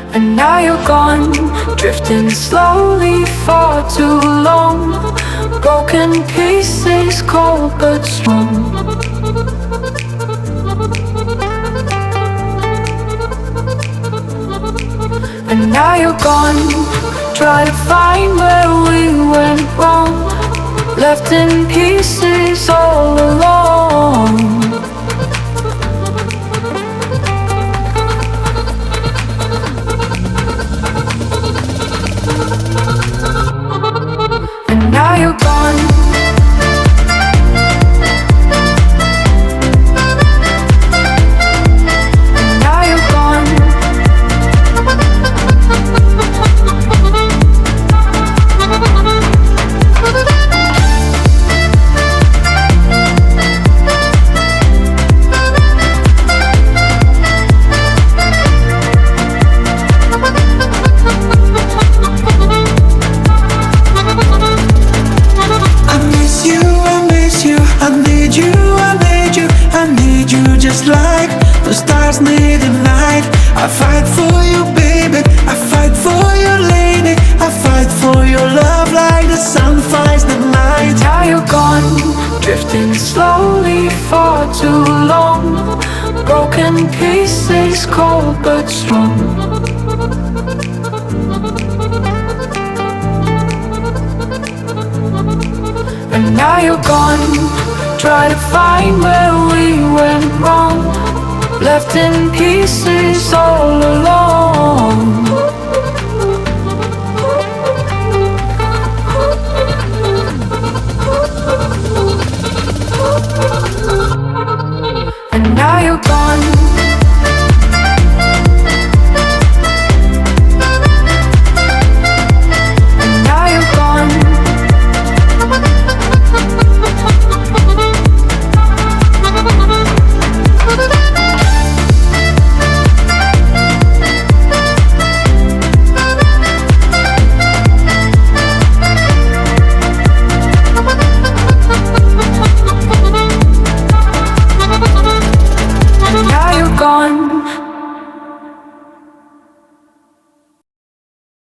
And now you're gone, drifting slowly far too long. Broken pieces, cold but strong. And now you're gone, try to find where we went wrong. Left in pieces all alone. And now you're gone. Just like the stars need the night, I fight for you, baby. I fight for you, lady. I fight for your love like the sun fights the night. Now you're gone, drifting slowly far too long. Broken pieces, cold but strong. And now you're gone, try to find where we went wrong. Left in pieces all